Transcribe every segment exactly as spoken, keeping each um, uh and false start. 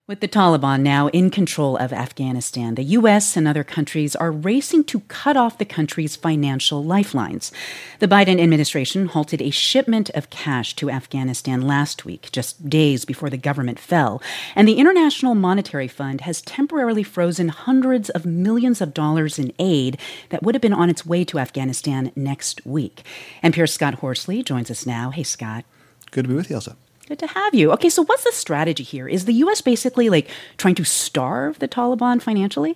With the Taliban now in control of Afghanistan, the U S and other countries are racing to cut off the country's financial lifelines. The Biden administration halted a shipment of cash to Afghanistan last week, just days before the government fell. And the International Monetary Fund has temporarily frozen hundreds of millions of dollars in aid that would have been on its way to Afghanistan next week. N P R's Scott Horsley joins us now. Hey, Scott. Good to be with you, Elsa. Good to have you. Okay, so what's the strategy here? Is the U S basically like trying to starve the Taliban financially?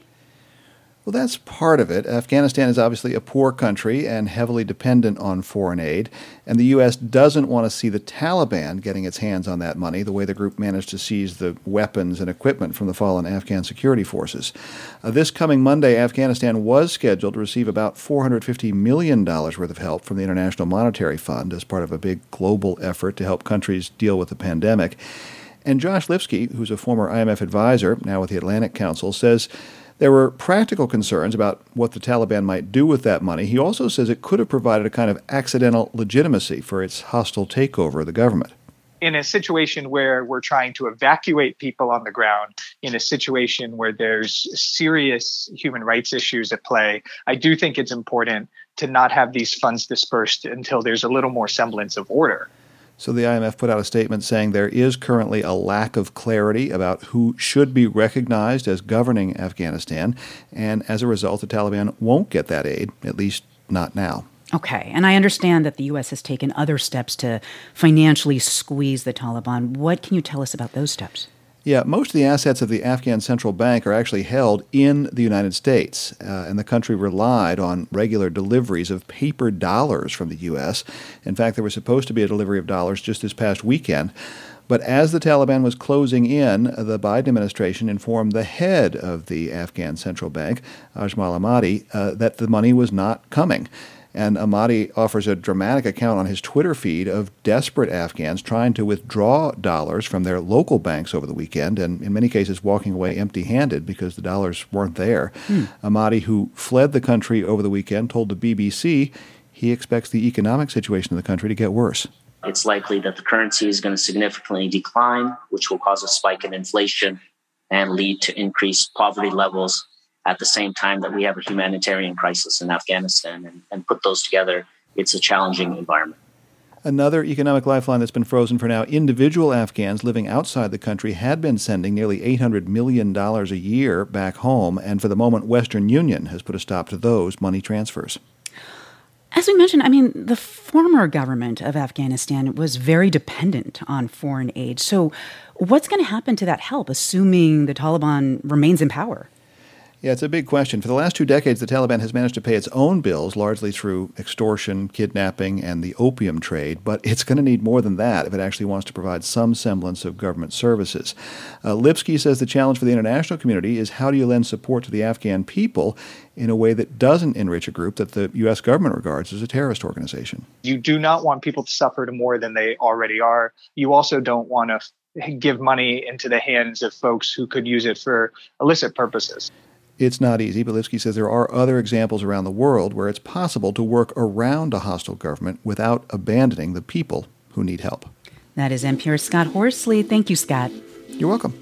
Well, that's part of it. Afghanistan is obviously a poor country and heavily dependent on foreign aid, and the U S doesn't want to see the Taliban getting its hands on that money the way the group managed to seize the weapons and equipment from the fallen Afghan security forces. Uh, this coming Monday, Afghanistan was scheduled to receive about four hundred fifty million dollars worth of help from the International Monetary Fund as part of a big global effort to help countries deal with the pandemic. And Josh Lipsky, who's a former I M F advisor, now with the Atlantic Council, says there were practical concerns about what the Taliban might do with that money. He also says it could have provided a kind of accidental legitimacy for its hostile takeover of the government. In a situation where we're trying to evacuate people on the ground, in a situation where there's serious human rights issues at play, I do think it's important to not have these funds dispersed until there's a little more semblance of order. So the I M F put out a statement saying there is currently a lack of clarity about who should be recognized as governing Afghanistan, and as a result, the Taliban won't get that aid, at least not now. Okay, and I understand that the U S has taken other steps to financially squeeze the Taliban. What can you tell us about those steps? Yeah, most of the assets of the Afghan Central Bank are actually held in the United States, uh, and the country relied on regular deliveries of paper dollars from the U S. In fact, there was supposed to be a delivery of dollars just this past weekend. But as the Taliban was closing in, the Biden administration informed the head of the Afghan Central Bank, Ajmal Ahmadi, uh, that the money was not coming. And Ahmadi offers a dramatic account on his Twitter feed of desperate Afghans trying to withdraw dollars from their local banks over the weekend, and in many cases walking away empty-handed because the dollars weren't there. Hmm. Ahmadi, who fled the country over the weekend, told the B B C he expects the economic situation in the country to get worse. It's likely that the currency is going to significantly decline, which will cause a spike in inflation and lead to increased poverty levels at the same time that we have a humanitarian crisis in Afghanistan. And, and put those together, it's a challenging environment. Another economic lifeline that's been frozen for now, individual Afghans living outside the country had been sending nearly eight hundred million dollars a year back home, and for the moment, Western Union has put a stop to those money transfers. As we mentioned, I mean, the former government of Afghanistan was very dependent on foreign aid. So what's going to happen to that help, assuming the Taliban remains in power? Yeah, it's a big question. For the last two decades, the Taliban has managed to pay its own bills, largely through extortion, kidnapping, and the opium trade, but it's going to need more than that if it actually wants to provide some semblance of government services. Uh, Lipsky says the challenge for the international community is how do you lend support to the Afghan people in a way that doesn't enrich a group that the U S government regards as a terrorist organization. You do not want people to suffer to more than they already are. You also don't want to give money into the hands of folks who could use it for illicit purposes. It's not easy, but Lipsky says there are other examples around the world where it's possible to work around a hostile government without abandoning the people who need help. That is N P R's Scott Horsley. Thank you, Scott. You're welcome.